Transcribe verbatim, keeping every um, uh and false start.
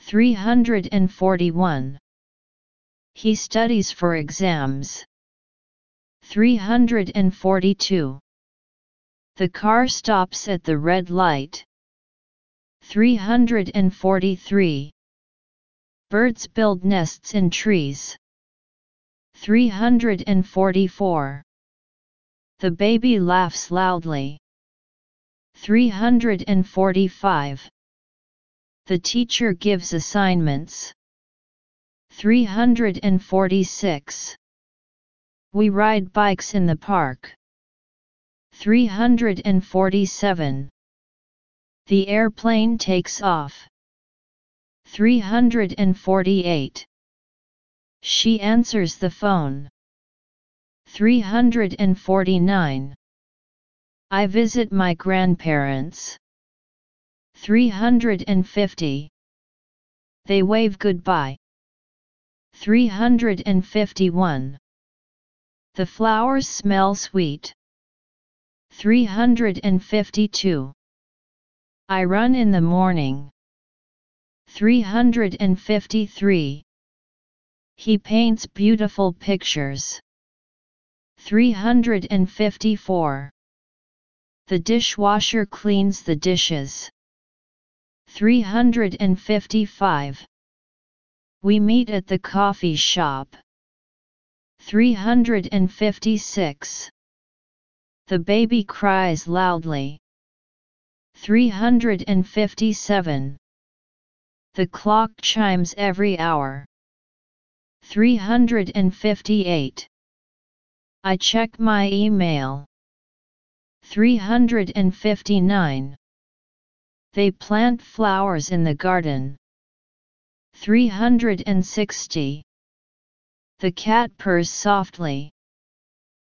three hundred forty-one. He studies for exams. three hundred forty-two. The car stops at the red light. three hundred forty-three. Birds build nests in trees. three hundred forty-four. The baby laughs loudly. three hundred forty-five. The teacher gives assignments. three hundred forty-six. We ride bikes in the park. three hundred forty-seven. The airplane takes off. three hundred forty-eight. She answers the phone. three hundred forty-nine. I visit my grandparents. three hundred fifty. They wave goodbye. three hundred fifty-one. The flowers smell sweet. three hundred fifty-two. I run in the morning. three hundred fifty-three. He paints beautiful pictures. three hundred fifty-four. The dishwasher cleans the dishes. three hundred fifty-five. We meet at the coffee shop. three hundred fifty-six. The baby cries loudly. three hundred fifty-seven. The clock chimes every hour. three hundred fifty-eight. I check my email. three hundred fifty-nine. They plant flowers in the garden. three hundred sixty. The cat purrs softly.